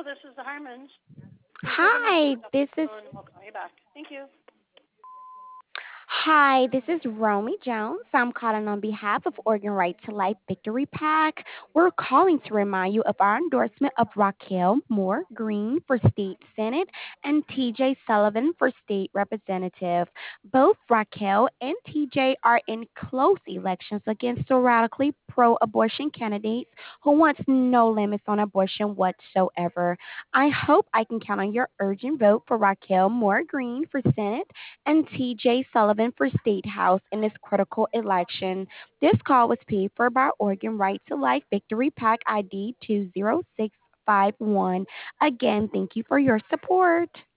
this is the Harmons. Please leave a Hi, message after this the is tone and we'll call you back. Thank you. Hi, this is Romy Jones. I'm calling on behalf of Oregon Right to Life Victory PAC. We're calling to remind you of our endorsement of Raquel Moore Green for State Senate and TJ Sullivan for State Representative. Both Raquel and TJ are in close elections against the radically pro abortion candidates who wants no limits on abortion whatsoever. I hope I can count on your urgent vote for Raquel Moore Green for Senate and T.J. Sullivan for State House in this critical election. This call was paid for by Oregon Right to Life Victory PAC ID 20651. Again, thank you for your support.